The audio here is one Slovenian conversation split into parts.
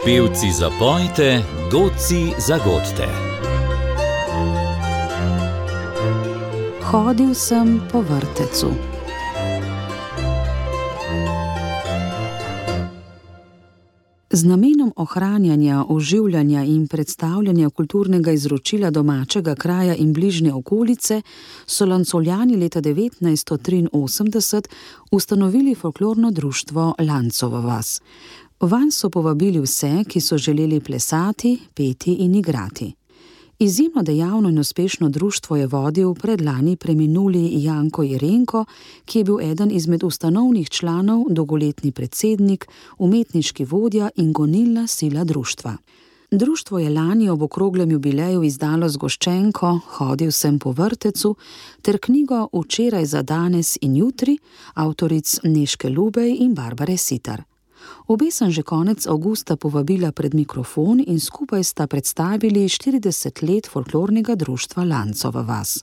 Pevci zapojte, godci zagodite. Hodil sem po vrtecu. Z namenom ohranjanja, oživljanja in predstavljanja kulturnega izročila domačega kraja in bližnje okolice so Lancoljani leta 1983 ustanovili folklorno društvo Lancova vas. Vanj so povabili vse, ki so želeli plesati, peti in igrati. Izjemno dejavno in uspešno društvo je vodil predlani preminuli Janko Jerenko, ki je bil eden izmed ustanovnih članov, dolgoletni predsednik, umetniški vodja in gonilna sila društva. Društvo je lani ob okroglem jubileju izdalo zgoščenko Hodil sem po vrtecu ter knjigo Včeraj za danes in jutri avtoric Nežke Lubej in Barbare Sitar. Obe sem že konec avgusta povabila pred mikrofon in skupaj sta predstavili 40 let folklornega društva Lancova vas.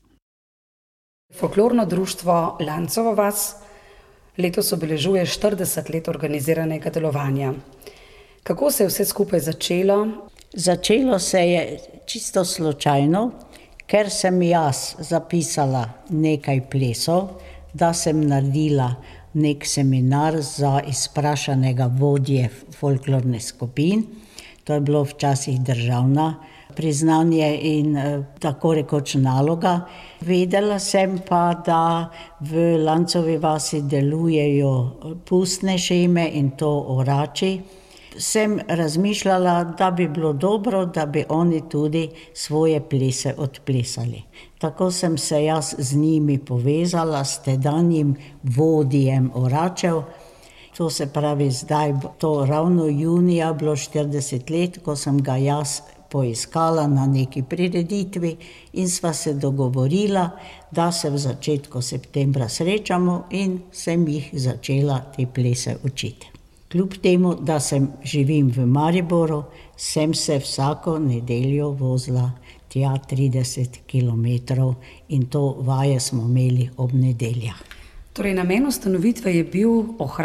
Folklorno društvo Lancova vas letos obeležuje 40 let organiziranega delovanja. Kako se je vse skupaj začelo? Začelo se je čisto slučajno, ker sem jaz zapisala nekaj plesov, da sem naredila nek seminar za izprašanega vodje folklorne skupin. To je bilo včasih državna priznanje in tako rekoč naloga. Vedela sem pa, da v Lancovi vasi delujejo pustne šeme in to orači. Sem razmišljala, da bi bilo dobro, da bi oni tudi svoje plese odplesali. Tako sem se jaz z njimi povezala, s tedanjim vodjem oračev. To se pravi zdaj, to ravno junija bilo 40 let, ko sem ga jaz poiskala na neki prireditvi in sva se dogovorila, da se v začetku septembra srečamo in sem jih začela te plese učiti. Kljub temu, da živim v Mariboru, sem se vsako nedeljo vozila tja 30 kilometrov in to vaje smo imeli ob nedeljah. Torej, namen ustanovitve je bil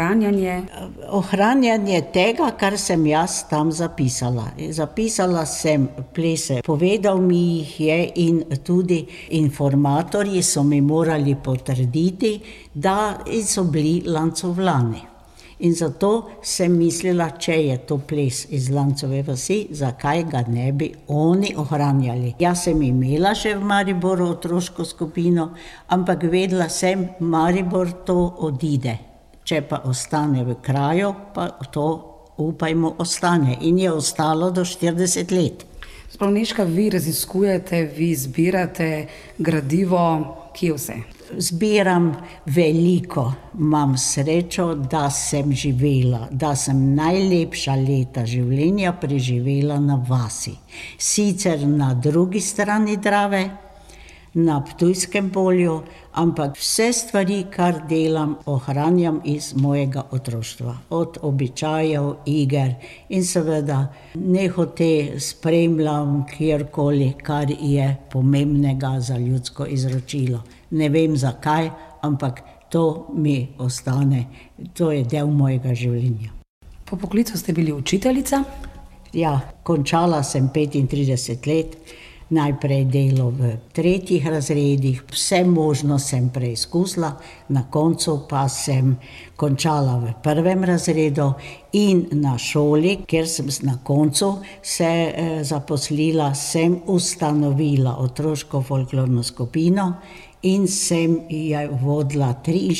ohranjanje tega, kar sem jaz tam zapisala. Zapisala sem plese, povedal mi jih je in tudi informatorji so mi morali potrditi, da so bili Lancovljani. In zato sem mislila, če je to ples iz Lancove vasi, zakaj ga ne bi oni ohranjali. Jaz sem imela še v Mariboru otroško skupino, ampak vedela sem, Maribor to odide. Če pa ostane v kraju, pa to upajmo ostane. In je ostalo do 40 let. Nežka, vi raziskujete, vi zbirate gradivo, kje vse? Zbiram veliko, imam srečo, da sem živela, da sem najlepša leta življenja preživela na vasi. Sicer na drugi strani Drave, na Ptujskem polju, ampak vse stvari, kar delam, ohranjam iz mojega otroštva. Od običajev, iger in seveda nehote spremljam kjerkoli, kar je pomembnega za ljudsko izročilo. Ne vem zakaj, ampak to mi ostane, to je del mojega življenja. Po poklicu ste bili učiteljica? Ja, končala sem 35 let, najprej delo v 3 razredih, vse možno sem preizkusila, na koncu pa sem končala v 1. razredu in na šoli, kjer sem na koncu se zaposlila, sem ustanovila otroško folklorno skupino in sem jo vodila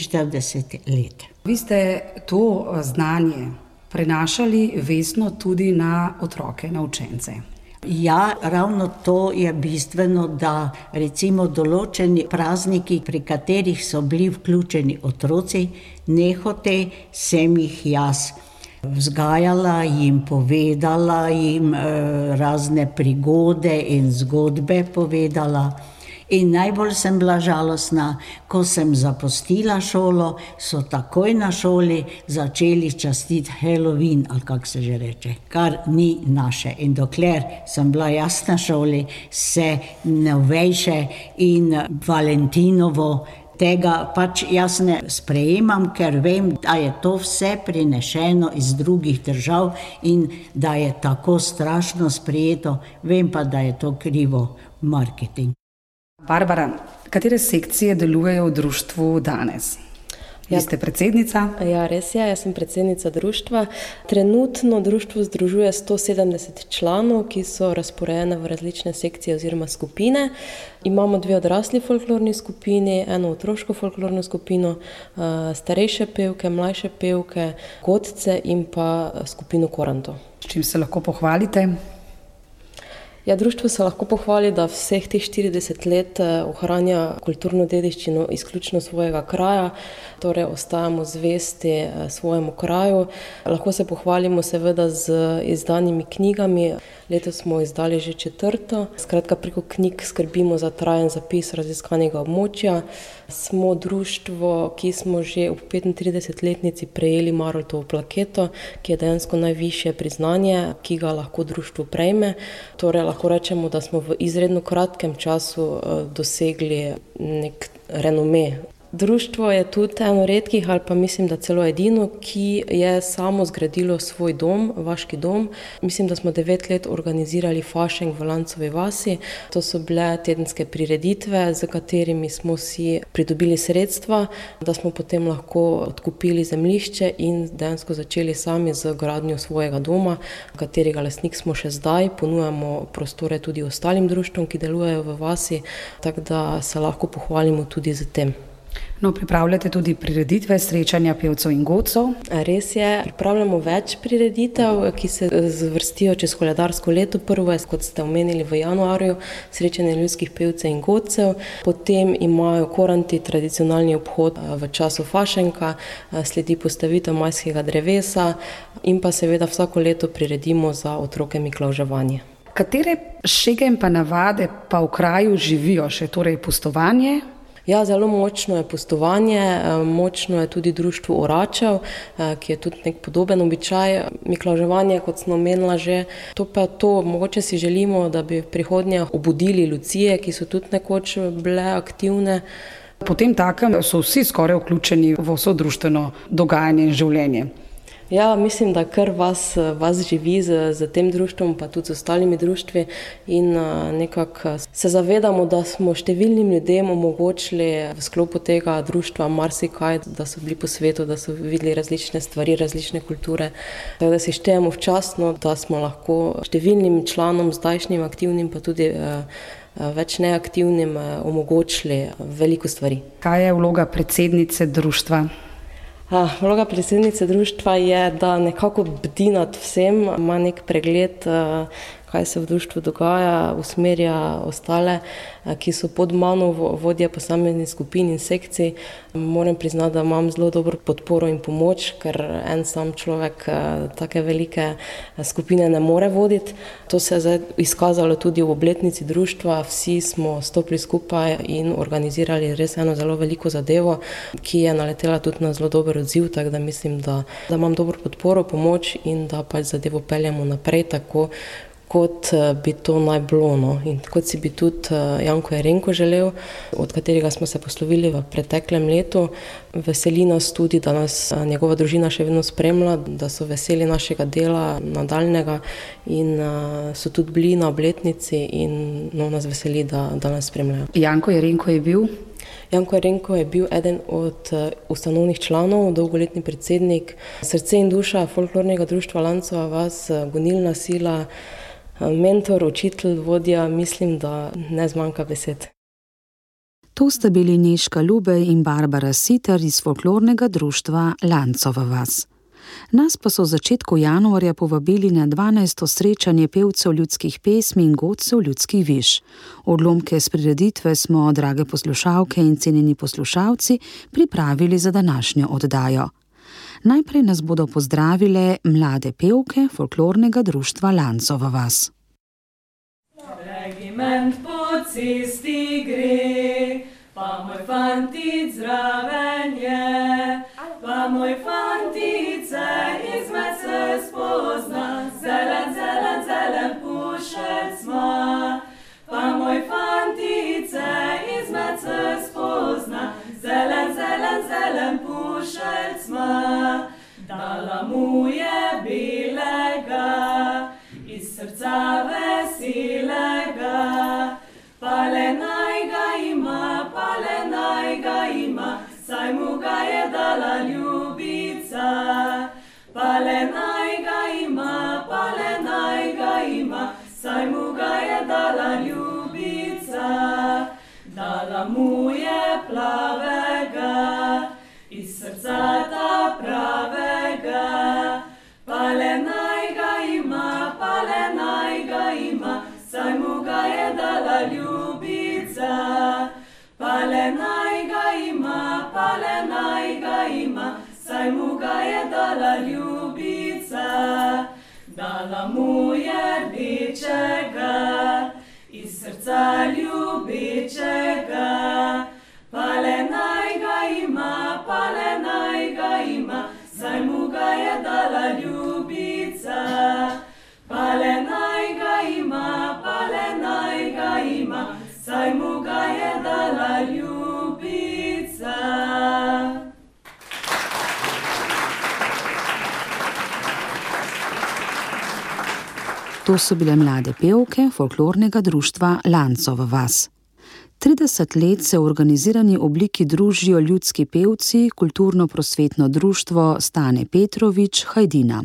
43 let. Vi ste to znanje prenašali vestno tudi na otroke, na učence. Ja, ravno to je bistveno, da recimo določeni prazniki, pri katerih so bili vključeni otroci, nehote sem jih jaz vzgajala, jim povedala, jim razne prigode in zgodbe povedala. In najbolj sem bila žalostna, ko sem zapustila šolo, so takoj na šoli začeli častiti Halloween, ali kako se že reče, kar ni naše. In dokler sem bila jaz na šoli, se novejše in Valentinovo tega pač jaz ne sprejemam, ker vem, da je to vse prinešeno iz drugih držav in da je tako strašno sprejeto. Vem pa, da je to krivo marketing. Barbara, katere sekcije delujejo v društvu danes? Vi ste predsednica? Ja, res je, jaz sem predsednica društva. Trenutno društvo združuje 170 članov, ki so razporejene v različne sekcije oziroma skupine. Imamo 2 odrasli folklorni skupini, eno otroško folklorno skupino, starejše pevke, mlajše pevke, godce in pa skupino koranto. S čim se lahko pohvalite? Ja, društvo se lahko pohvali, da vseh teh 40 let ohranja kulturno dediščino izključno svojega kraja, torej ostajamo zvesti svojemu kraju. Lahko se pohvalimo seveda z izdanimi knjigami. Letos smo izdali že 4. Skratka, preko knjig skrbimo za trajen zapis raziskanega območja. Smo društvo, ki smo že ob 35-letnici prejeli Maroltovo plaketo, ki je dejansko najvišje priznanje, ki ga lahko društvo prejme. Torej, lahko rečemo, da smo v izredno kratkem času dosegli nek renome. Društvo je tudi eno redkih, ali pa mislim, da celo edino, ki je samo zgradilo svoj dom, vaški dom. Mislim, da smo 9 let organizirali fašenk v Lancovi vasi. To so bile tedenske prireditve, z katerimi smo si pridobili sredstva, da smo potem lahko odkupili zemljišče in dejansko začeli sami z gradnjo svojega doma, katerega lastnik smo še zdaj. Ponujamo prostore tudi ostalim društvom, ki delujejo v vasi, tako da se lahko pohvalimo tudi z tem. No, pripravljate tudi prireditve, srečanja pevcev in godcev. Res je, pripravljamo več prireditev, ki se zvrstijo čez koledarsko leto. Prvo je, kot ste omenili, v januarju, srečanje ljudskih pevcev in godcev. Potem imajo koranti tradicionalni obhod v času fašenka, sledi postavitev majskega drevesa in pa seveda vsako leto priredimo za otroke miklavževanje. Katere šege in pa navade pa v kraju živijo še, torej pustovanje? Ja, zelo močno je pustovanje, močno je tudi društvo oračev, ki je tudi nek podoben običaj. Miklavževanje, kot sem omenila že, to pa je to, mogoče si želimo, da bi v prihodnje obudili Lucije, ki so tudi nekoč bile aktivne. Potem takem so vsi skoraj vključeni v vso društveno dogajanje in življenje. Ja, mislim, da kar vas živi z tem društvom, pa tudi z ostalimi društvi in nekako se zavedamo, da smo številnim ljudem omogočili v sklopu tega društva marsikaj, da so bili po svetu, da so videli različne stvari, različne kulture. Tako da si štejemo včasno, da smo lahko številnim članom, zdajšnjim aktivnim, pa tudi več neaktivnim omogočili veliko stvari. Kaj je vloga predsednice društva? Vloga predsednice društva je, da nekako bdi nad vsem, ima nek pregled, kaj se v društvu dogaja, usmerja ostale, ki so pod mano vodje posameznih skupin in sekcij. Moram priznati, da imam zelo dobro podporo in pomoč, ker en sam človek take velike skupine ne more voditi. To se je zdaj izkazalo tudi v obletnici društva. Vsi smo stopili skupaj in organizirali res eno zelo veliko zadevo, ki je naletela tudi na zelo dober odziv, tako da mislim, da imam dobro podporo, pomoč in da pač zadevo peljemo naprej tako, kot bi to naj bilo. No. In kot si bi tudi Janko Jerenko želel, od katerega smo se poslovili v preteklem letu. Veseli nas tudi, da nas njegova družina še vedno spremlja, da so veseli našega dela nadaljnega in so tudi bili na obletnici in nas veseli, da nas spremljajo. Janko Jerenko je bil? Janko Jerenko je bil eden od ustanovnih članov, dolgoletni predsednik, srce in duša folklornega društva Lancova vas, gonilna sila, mentor, učitelj, vodja, mislim, da ne zmanjka besed. To sta bili Nežka Lubej in Barbara Siter iz folklornega društva Lancova vas. Nas pa so v začetku januarja povabili na 12. srečanje pevcev ljudskih pesmi in godcev ljudskih viž. Odlomke s prireditve smo, drage poslušalke in cenjeni poslušalci, pripravili za današnjo oddajo. Najprej nas bodo pozdravile mlade pevke folklornega društva Lancova vas. Regiment po cesti gre, pa moj fantic zraven je, pa moj fantice izmed se spozna, zelen, zelen, zelen pušec ima. Pa moj fantice izmed se spozna, zelen, dala mu je belega, iz srca veselega. Pale naj ga ima, saj mu ga je dala ljubica. Pale naj ga ima, saj mu ga je dala ljubica. Dala mu je plavega, iz srca ta pravega. Pale naj ga ima, saj mu ga je dala ljubica. Pale naj ga ima, saj mu ga je dala ljubica. Dala mu je rdečega, iz srca ljubečega. Pale naj ga ima, saj mu ga je dala ljubica. Pale naj ga ima, saj mu ga je dala ljubica. To so bile mlade pevke folklornega društva Lancova vas. 30 let se v organizirani obliki družijo ljudski pevci, kulturno-prosvetno društvo Stane Petrovič Hajdina.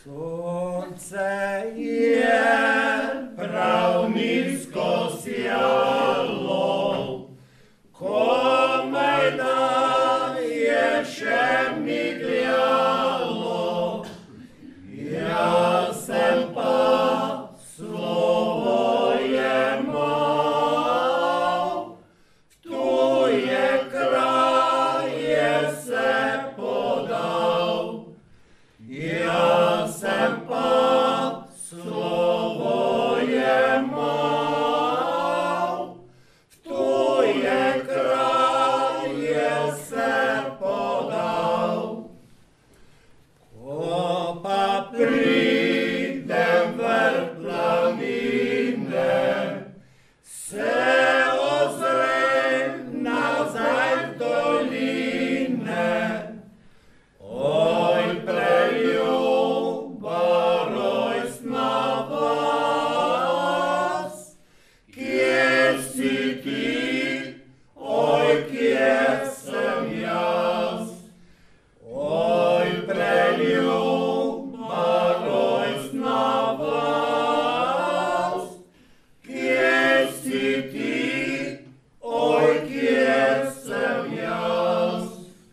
Sonce je prav nizko sijalo, komaj da je še migljalo. Jaz sem pa slovo jemal, v tuje kraje se podal. Jaz sem pa slovo jemal, v tuje kraje se podal. Ko pa pridem vrh planine, se ozrem nazaj v doline. Oj, preljuba rojstna vas, kje si ti, oj, kje sem jaz. Oj, preljuba rojstna vas, kje si ti, oj, kje sem jaz.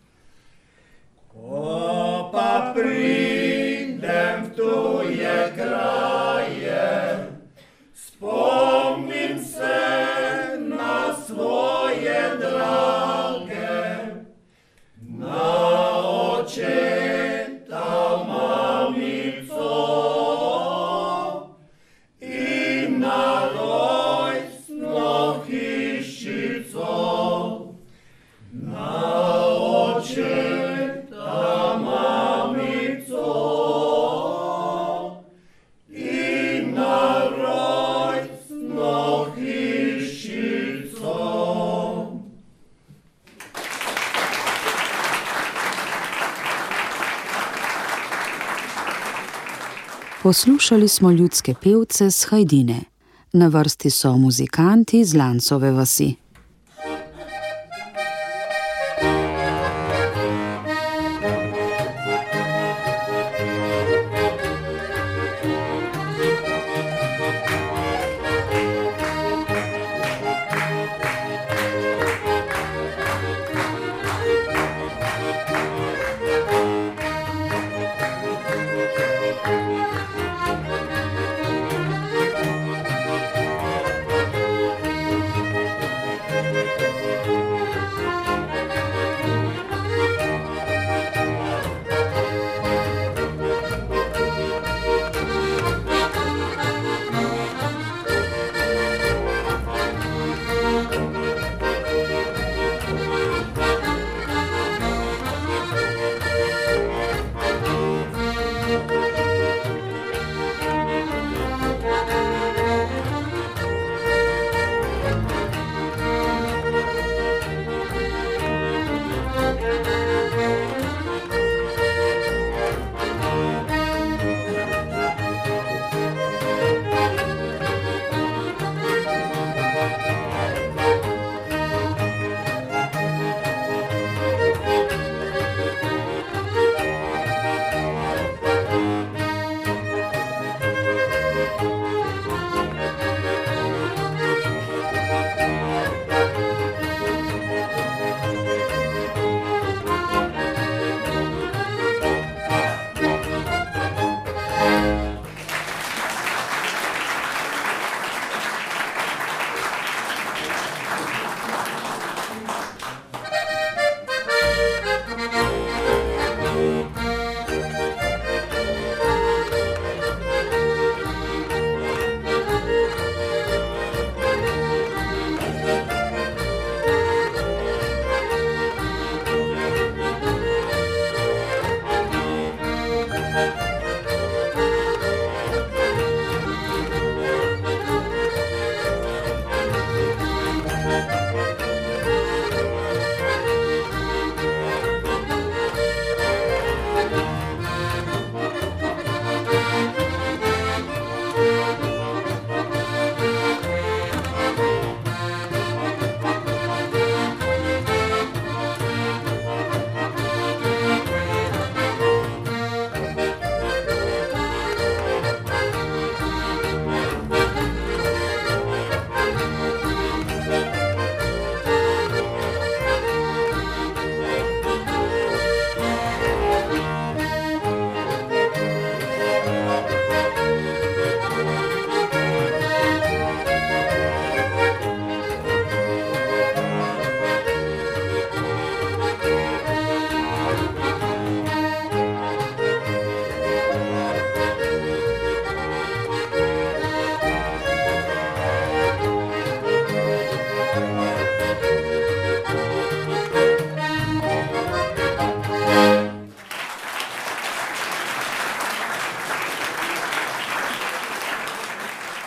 Ko pa pridem v tuje kraje, spomnim se na svoje drage, na očeta, mamico in na rojstno hišico. Na očeta, mamico in na rojstno hišico. Poslušali smo ljudske pevce s Hajdine. Na vrsti so muzikanti iz Lancove vasi.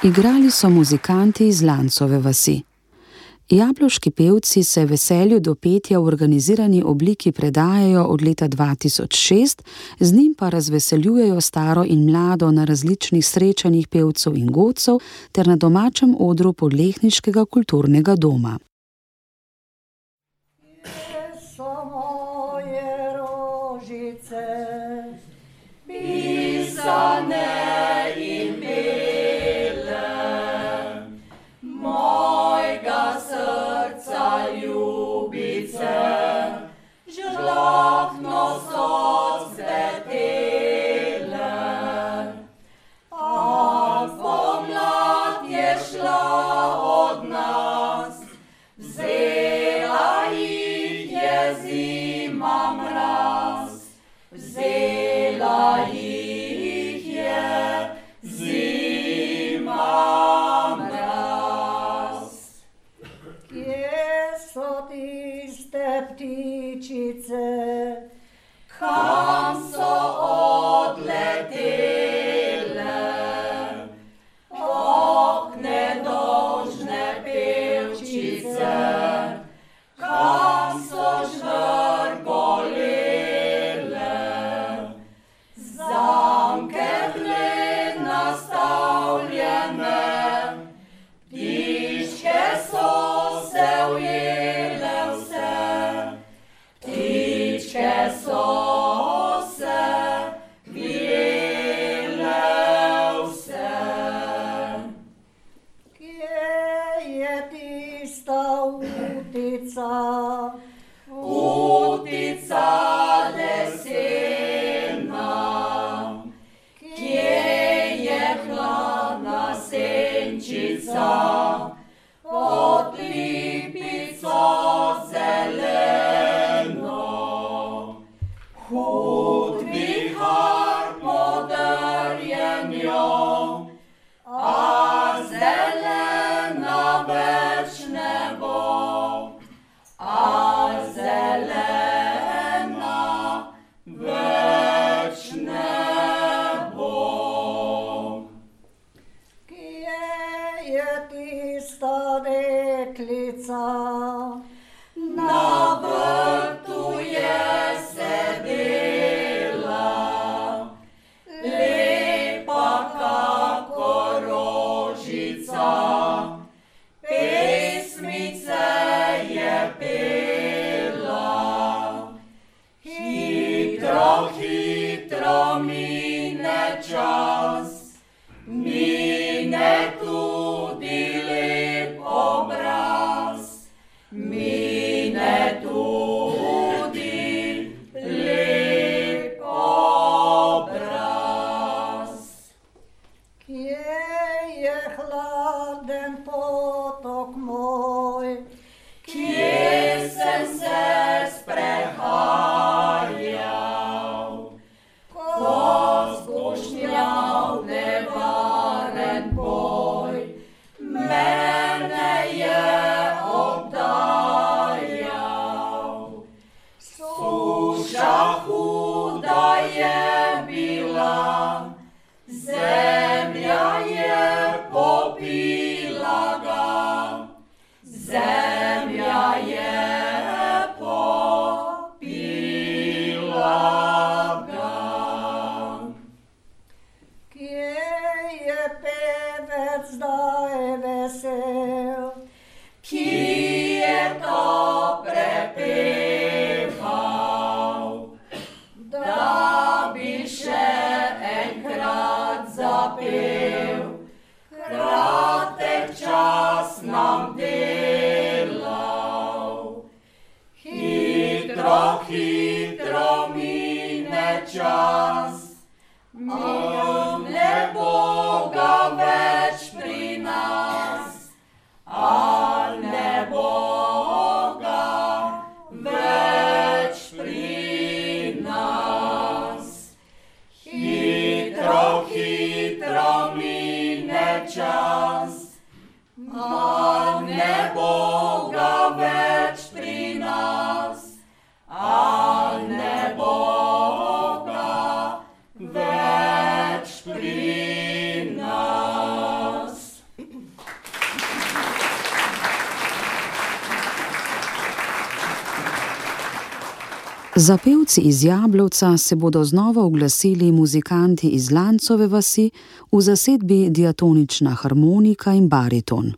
Igrali so muzikanti iz Lancove vasi. Jabloški pevci se veselju do petja v organizirani obliki predajajo od leta 2006, z njim pa razveseljujejo staro in mlado na različnih srečanjih pevcev in godcev ter na domačem odru Podlehniškega kulturnega doma. Pisane in bele, mojega srca ljubice, žlahno so cvetele. A pomlad je šla od nas, vzela jih je zima mraz, vzela jih je zima mraz. Kje so tiste ptičice, kam so odletele? Oh, nedolžne pevčice, kam so žvrgolele? Zamke bile nastavljene, ptičke so se ujele vse, ptičke so se ujele vse. kje je tista utica, Utica lesena, kje je hladna senčica, pod lipico zeleno. Hud vihar podrjen jo, a zelena več ne bo. A zelena več ne bo. kje je tista deklica, Na vrtu je sedela, lepa kako rožica, pesmice je pela. Hitro, hitro mine čas, mine tudi lep obraz, mine tudi lep obraz. kje je hladen potok moj, Kje sem se sprehajal, ko skušnjal nevaren boj, mene je obdajal. Suša huda je bila, zemlja je popila ga, zemlja je popila ga. kje je pevec zdaj vesel, Ki je to prepeval, da bi še enkrat zapel, kratek čas nam delal. Hitro, hitro mine čas, ne bo ga več pri nas, a ne bo ga več pri nas. Hitro, hitro mine čas, ne bo ga več pri nas, a ne bo ga Za pevci iz Jablovca se bodo znova oglasili muzikanti iz Lancove vasi v zasedbi diatonična harmonika in bariton.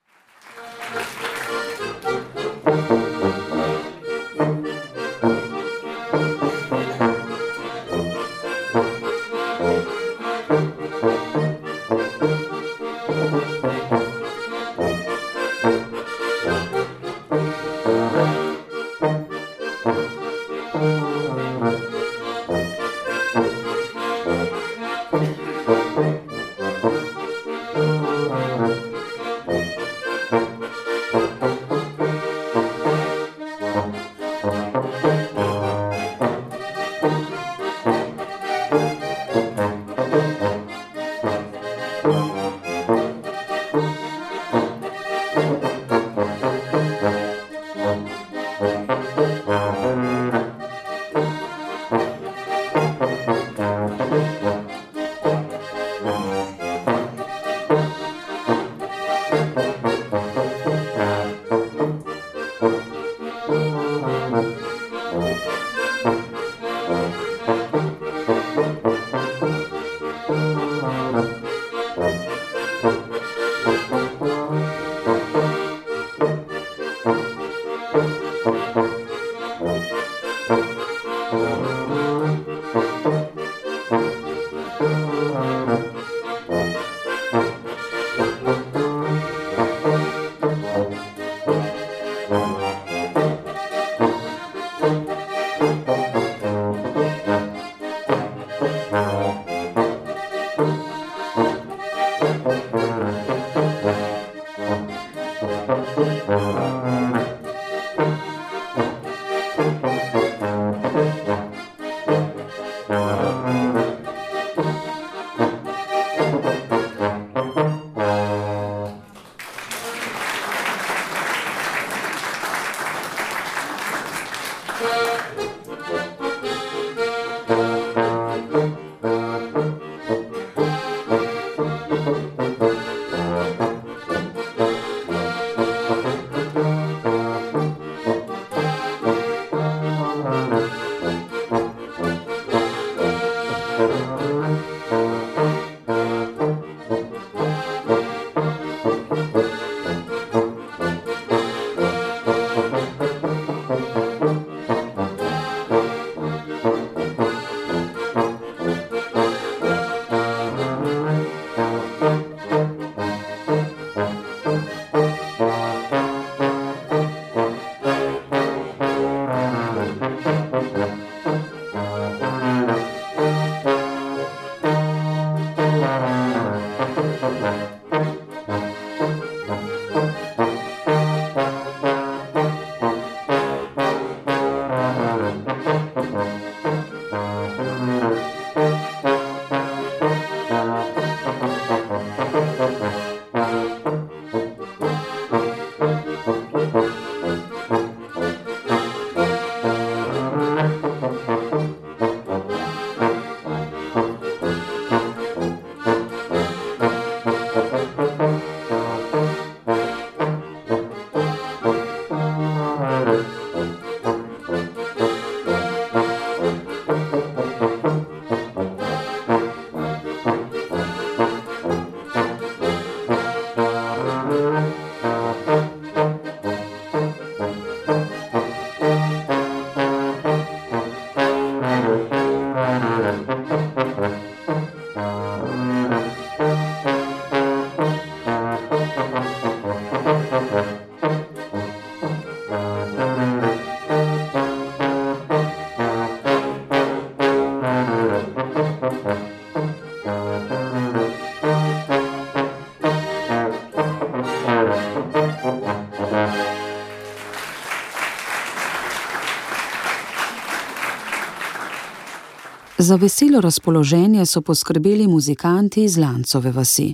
Za veselo razpoloženje so poskrbeli muzikanti iz Lancove vasi.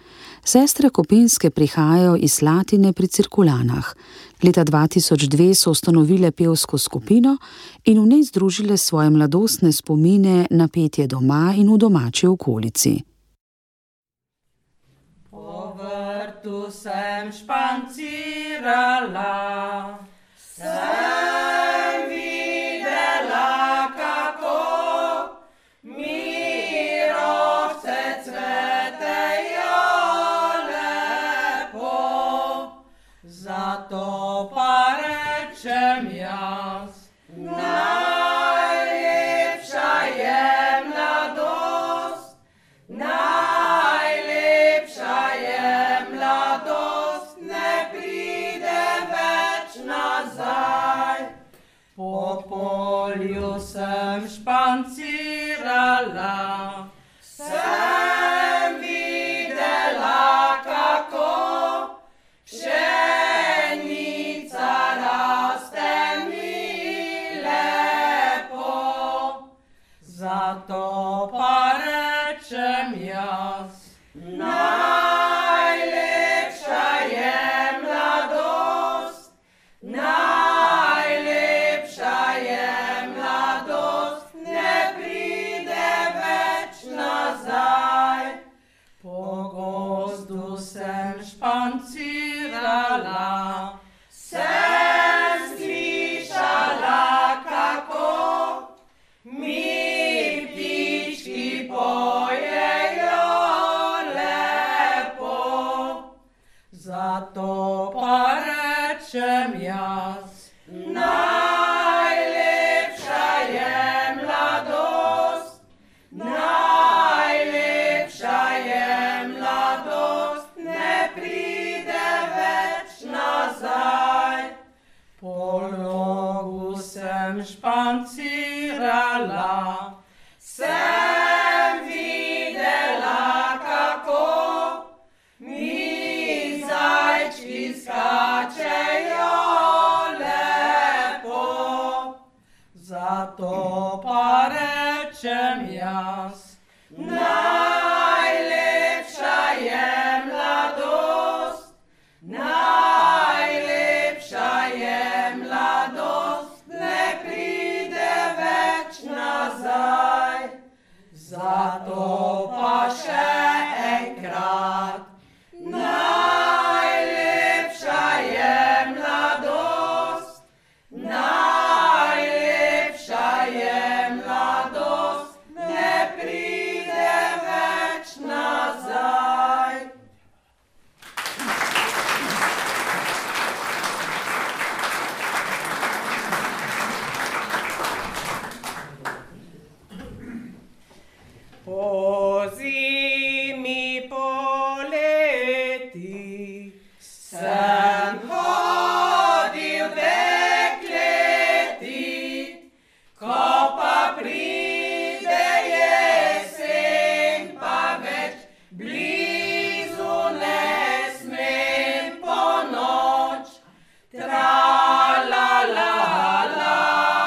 Sestre Kopinske prihajajo iz Slatine pri Cirkulanah. Leta 2002 so ustanovile pevsko skupino in v njej združile svoje mladostne spomine na petje doma in v domači okolici. Po vrtu sem špancirala, sem videla jaz. Najlepša je mladost, najlepša je mladost, ne pride več nazaj. Po gozdu sem špancirala, sem slišala, kako mi ptički pojejo lepo. Zato pa rečem jaz, najlepša je mladost, najlepša je mladost, ne pride več nazaj. Po logu sem špancirala, sem videla, kako mi zajčki skačejo lepo. Zato pa rečem jaz, najlepša je mladost, najlepša je mladost, ne pride več nazaj. Zato pa še enkrat, najlepša je mladost, najlepša je mladost, ne pride več nazaj. Po zimi, poleti sem hodil dekleti, ko pa pride jesen, pa več blizu ne smem po noč. Tra-la-la-la,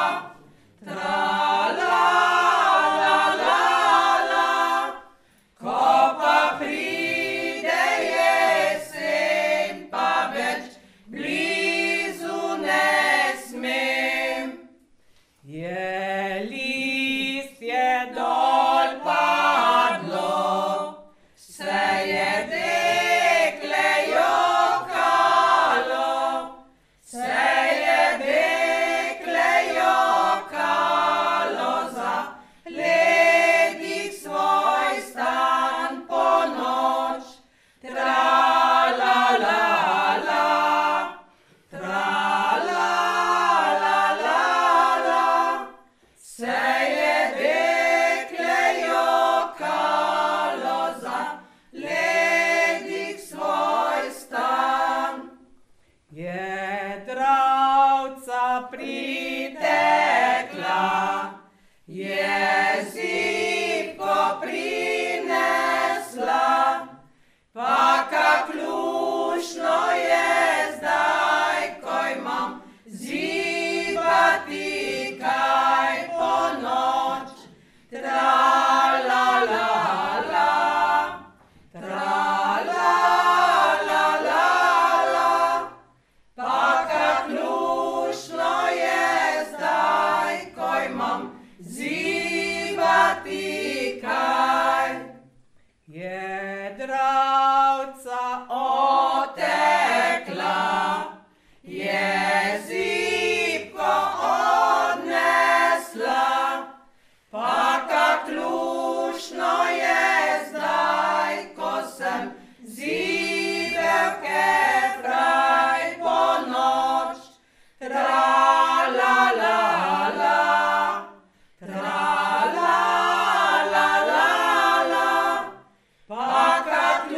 tra-la-la-la, ko pa pride jesen, pa več blizu ne smem. Je listje dol padlo, se je dekle jokalo, se je dekle jokalo za ledik svoj stan po noč. Tra-la-la-la, tra-la-la-la-la, se je dekle jokalo za ledik svoj stan. Je Dravca pritekla, je zibko prinesla, pa kak luštno je zdaj, ko imam zibati kaj po noč. Tra-la-la-la, tra-la-la-la, pa kak luštno je zdaj, ko imam zibati kaj. Je Dravca otekla, je zibko odnesla, pa kak luštno je zdaj, ko sem zibelke fraj po noč. Tra-la-la-la, tra-la-la-la-la, pa kak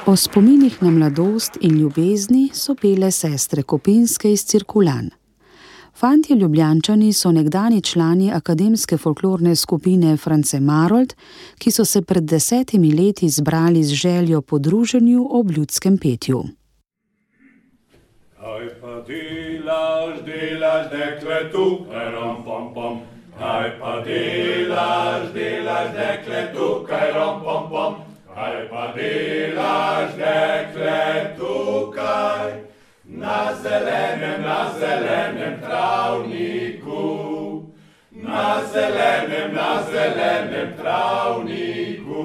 O spominih na mladost in ljubezni so pele sestre Kopinske iz Cirkulan. Fantje Ljubljančani so nekdani člani akademske folklorne skupine France Marold, ki so se pred 10 leti zbrali z željo po druženju ob ljudskem petju. Kaj pa delaš, dekle, tukaj, rom-pom-pom. Kaj pa delaš, dekle, tukaj, rom-pom-pom. Kaj pa delaš, dekle, tukaj, na zelenem travniku. Na zelenem travniku.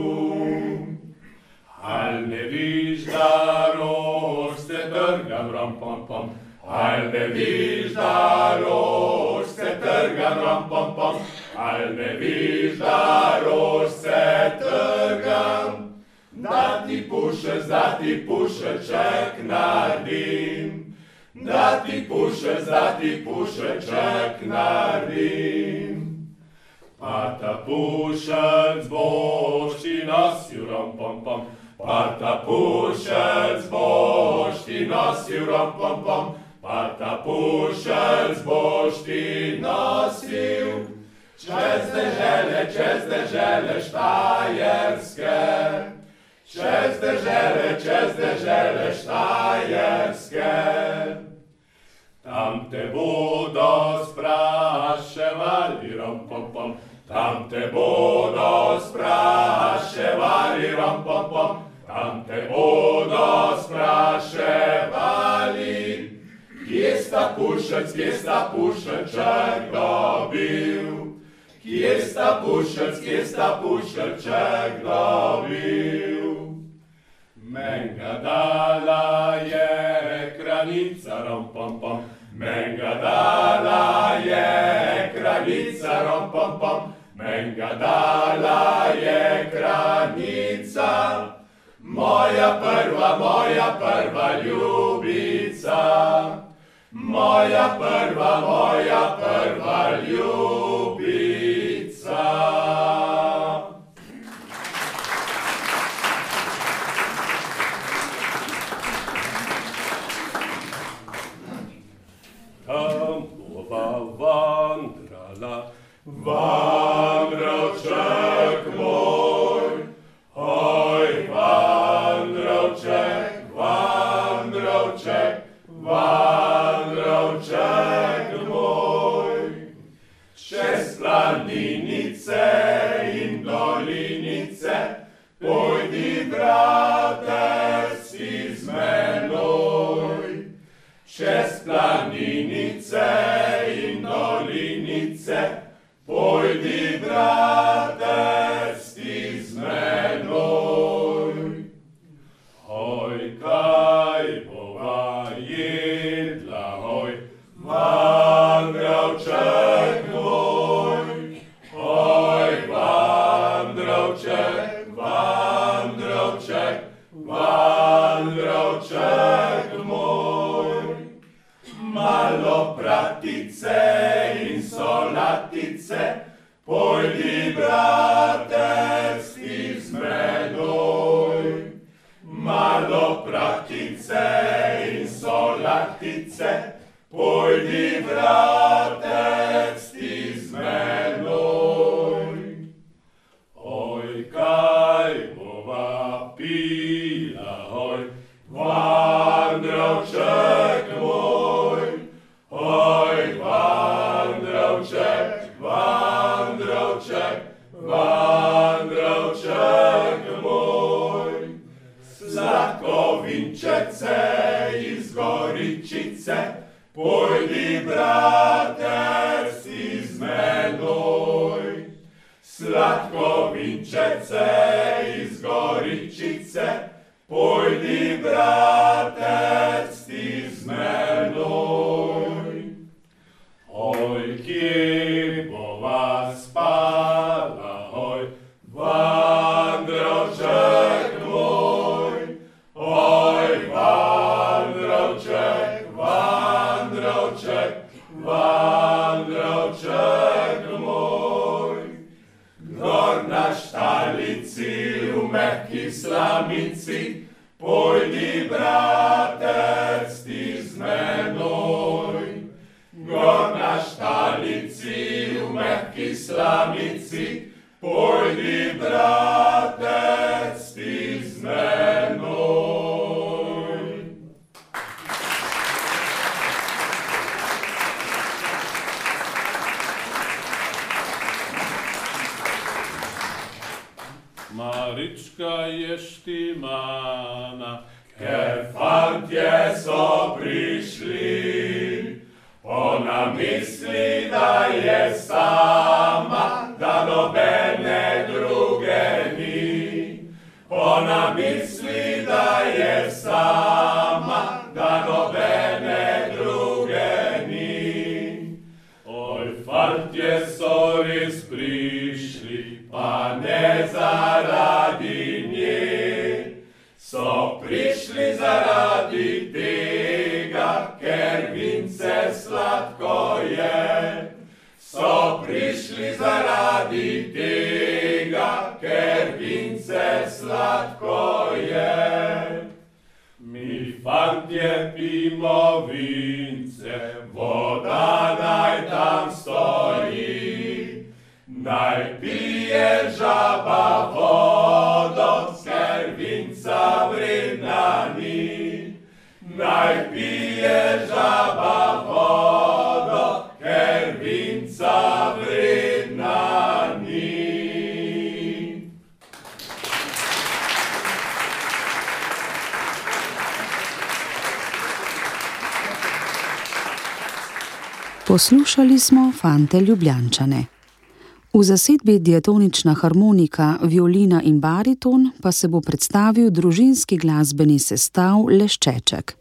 Al ne viš, da rož se trgam, rom-pom-pom. Al ne viš, da rož se trgam, rom-pom-pom. Al ne viš, da rož se trgam. Da ti pušeček naredim. Da ti pušeček naredim. Pa ta pušec boš ti nosil, rom-pom-pom. Pa ta pušec boš ti nosil, rom-pom-pom. Pa ta pušec boš ti nosil. Čez dežele štajerske. Čez dežele štajerske. Tam te bodo spraševali, rom-pom-pom. Tam te bodo spraševali, rom-pom-pom. Tam te bodo spraševali. Kje sta pušeček dobil? Kje sta pušeček dobil? Menga dala je kraljica, rom-pom-pom. Menga dala je kraljica, rom-pom-pom. Menga dala je kraljica, moja prva ljubica. Moja prva ljubica. Tam bova vandrala, vandravček moj. Oj, vandravček, vandravček, vandravček moj. Čez planinice in dolinice, pojdi, brate, si z menoj. Čez planinice in dolinice, pojdi, brate, si z menoj. Oj, kaj bova jedla, oj, vandravček moj. Oj, vandravček, vandravček, vandravček moj. Malo pratice in solatice, pojdi, brate, si z menoj. Malo pratice in solatice, pojdi, brate, si z menoj. Oj, kaj bova pila, oj, vandravček moj. Oj, vandravček, vandravček, vandravček moj. Sladkovinčece iz Goričice, pojdi, brate, si z menoj. Sladkovinčece iz Goričice, pojdi, brate, si z menoj. Oj, kje bova spala, oj, vandravček moj. Oj, vandravček, vandravček, vandravček moj. Gor na štalici v mehki slamici, Marička je štimana, ker fantje so prišli. Ona misli, da je sama, da nobene druge ni. Ona misli, da je sama, da nobene druge ni. Oj, fantje so res prišli, pa ne zaradi nje. So prišli zaradi tega, ker vince sladko je. So prišli zaradi tega, ker vince sladko je. Mi fantje pimo vince, voda naj tam stoji. Naj pije žaba vodo, ker vinca vredna ni. Naj pije žaba vodo, ker vinca vredna ni. Poslušali smo Fante Ljubljančane. V zasedbi diatonična harmonika, violina in bariton pa se bo predstavil družinski glasbeni sestav Leščeček.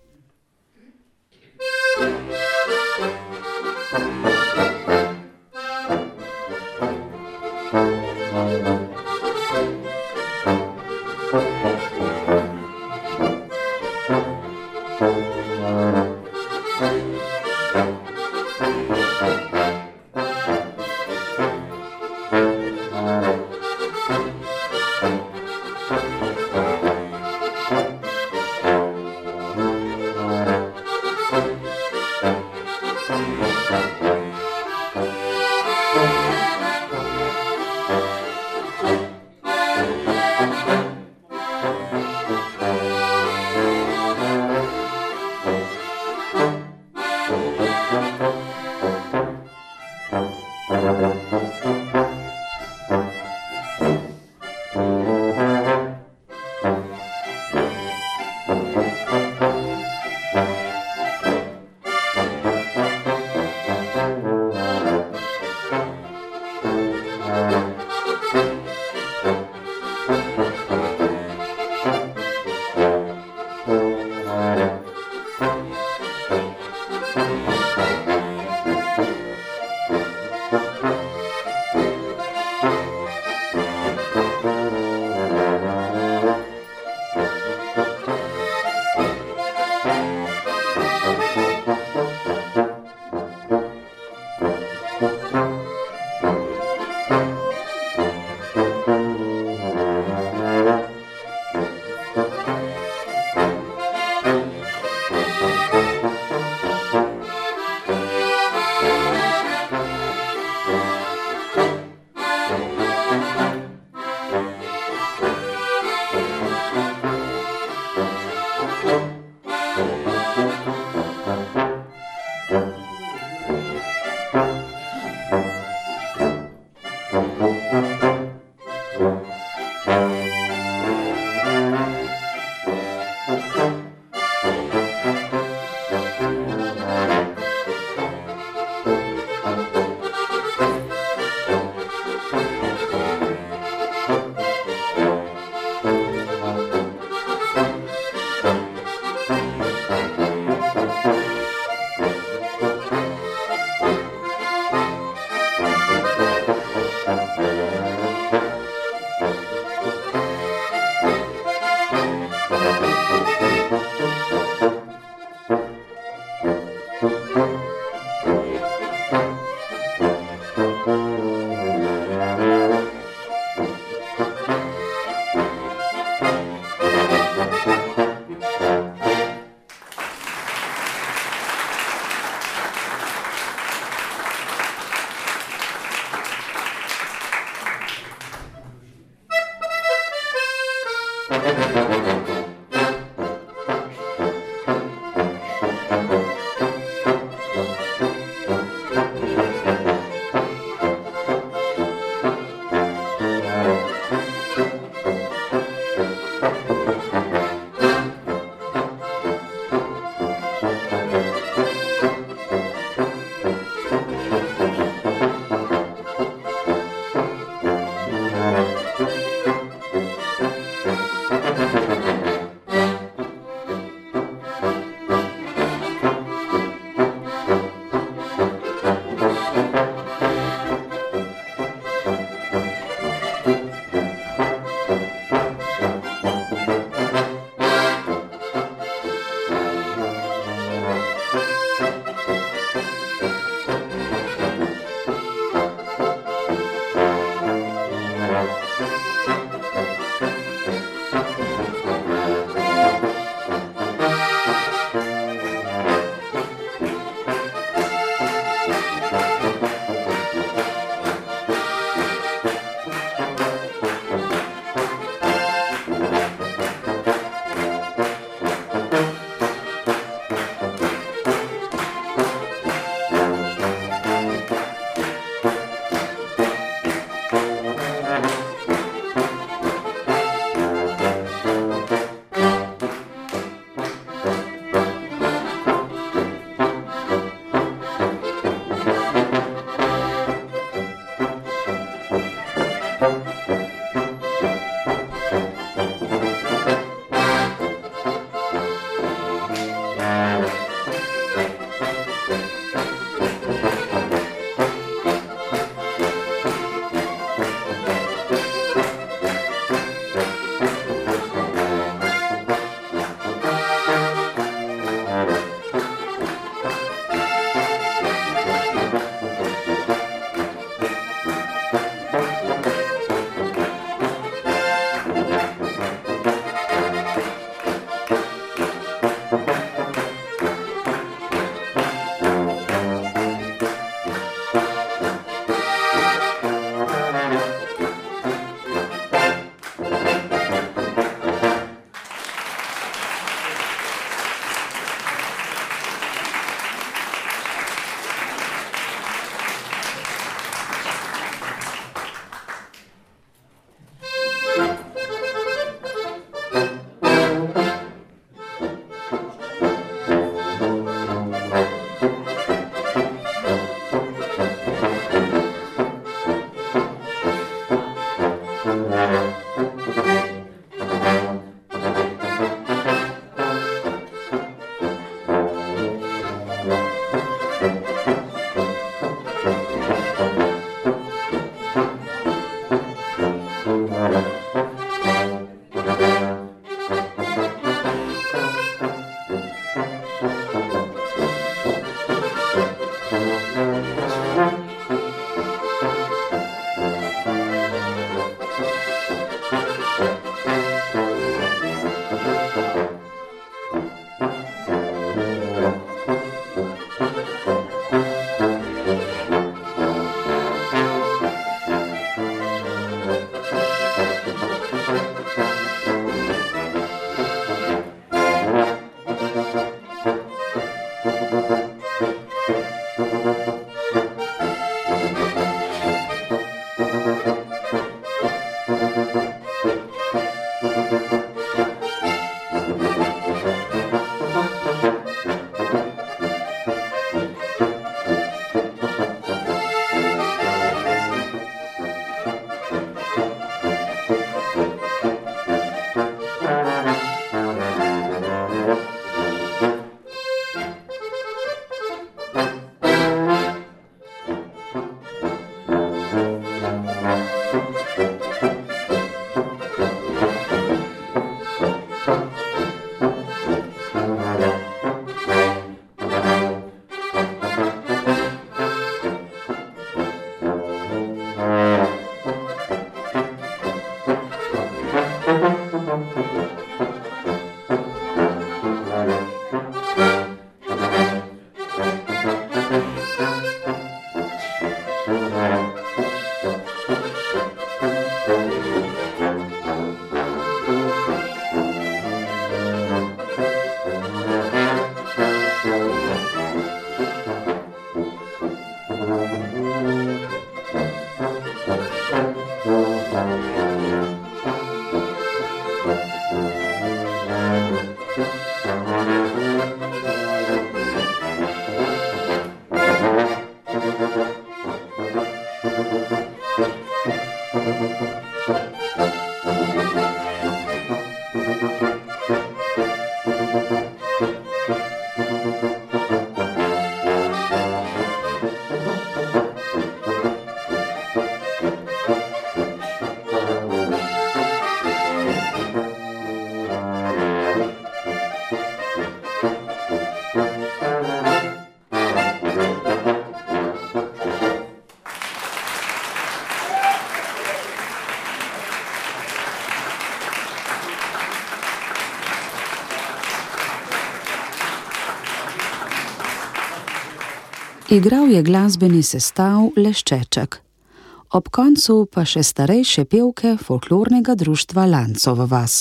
Igral je glasbeni sestav Leščeček. Ob koncu pa še starejše pevke folklornega društva Lancova vas.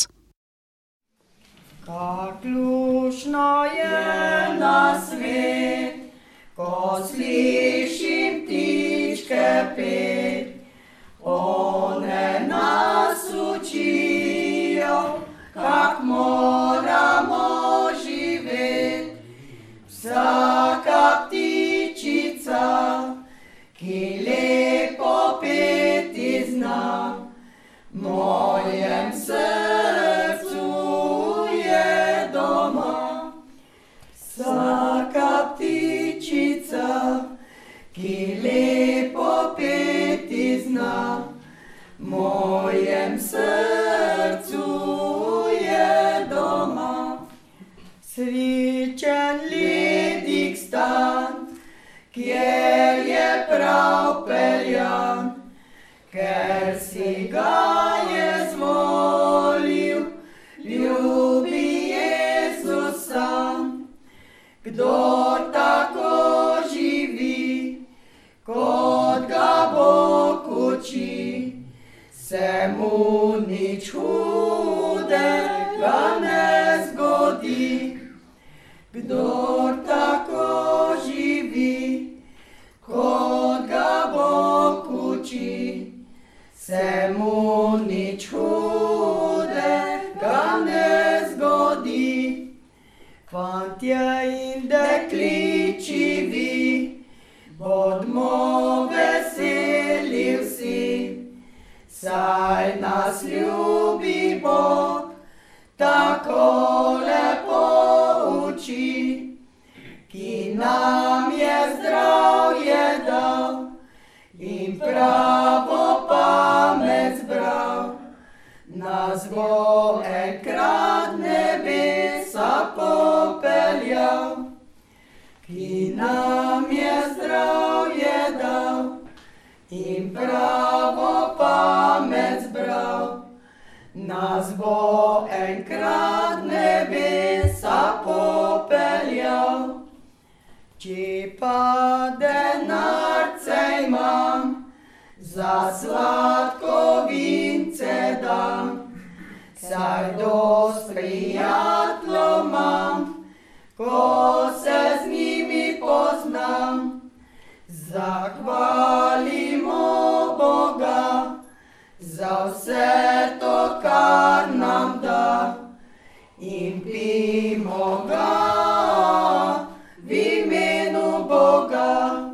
Kak luštno je na svet, ko slišim ptičke pet. One nas učijo, kak moramo živeti. Vsaka ptičica, ki lepo peti zna, v mojem srcu je doma. Vsaka ptičica, ki lepo peti zna, v mojem srcu je doma. Srečen ledik stan, kjer je prav peljan, ker si ga je zvolil, ljubi Jezus sam. Kdor tako živi, kot ga Bog uči, se mu nič hudega ne zgodi. Kdor tako živi, kot ga Bog uči, se mu nič hudega ne zgodi. Fantje in dekličivi, bodmo veseli vsi, saj nas ljubi Bog, tako lepo uči, ki nam je zdravje dal in pravo pamet zbral. in pravo pamet zbral. Nas bo enkrat nebesa popeljal. Če pa denarce imam, za sladko vince dam, saj dost prijateljev imam, ko se z njimi poznam. Zahvalimo Boga za vse to, kar nam da, in pijmo ga v imenu Boga.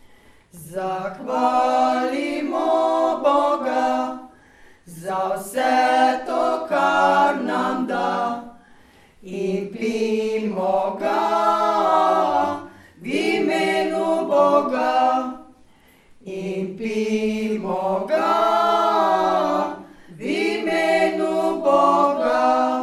Zahvalimo Boga za vse to, kar nam da, in pijmo ga v imenu Boga. In pijmo ga v imenu Boga.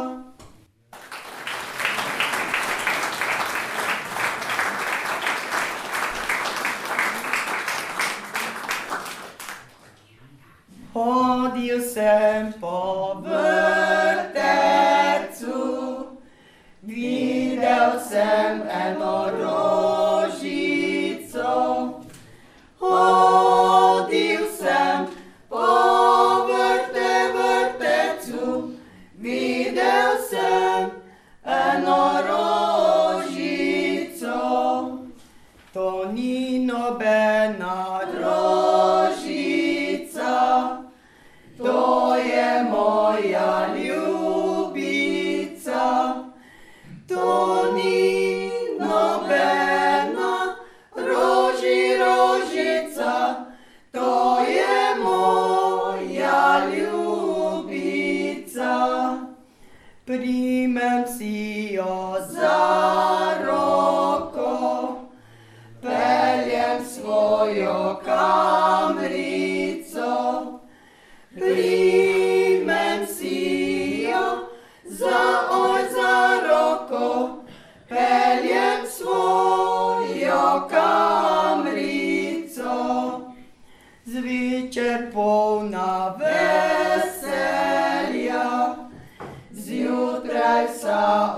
Hodil sem po vrtecu, videl sem eno rožico. Hodil sem po vrtecu, videl sem eno rožico. To ni nobena rožica, to je moja ljubica. To ni nobena rožica, to je moja ljubica. Primem si jo za roko, peljem svojo kamrico. Primem si jo za roko, peljem svojo kamrico. Zvečer polna veselja, zjutraj vsa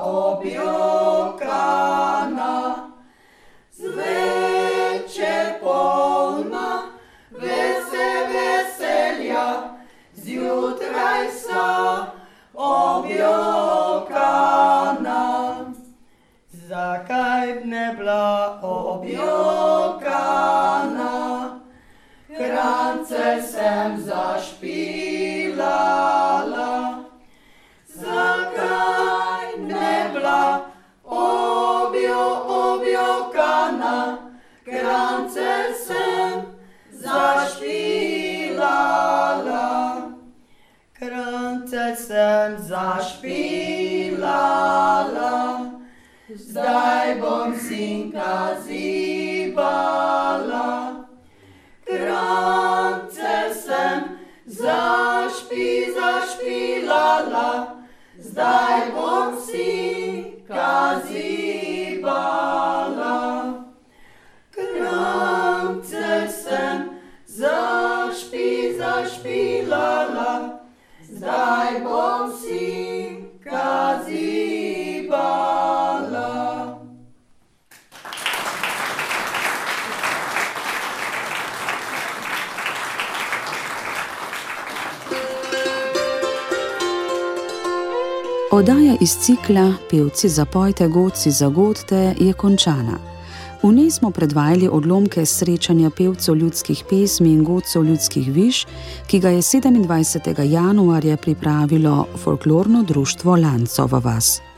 objokana. Zvečer polna veselja, zjutraj vsa objokana. Zakaj ne bila objokana? Krance sem zašpilala. Zakaj ne bila objokana? Krance sem zašpilala. Krance sem zašpilala. Zdaj bom sinka zibala. Krance sem zašpilala. Zdaj bom sinka zibala. Krance sem zašpilala. Zdaj bom sinka zibala. Oddaja iz cikla Pevci zapojte, godci zagodte je končana. V njej smo predvajali odlomke srečanja pevcev ljudskih pesmi in godcev ljudskih viž, ki ga je 27. januarja pripravilo folklorno društvo Lancova vas.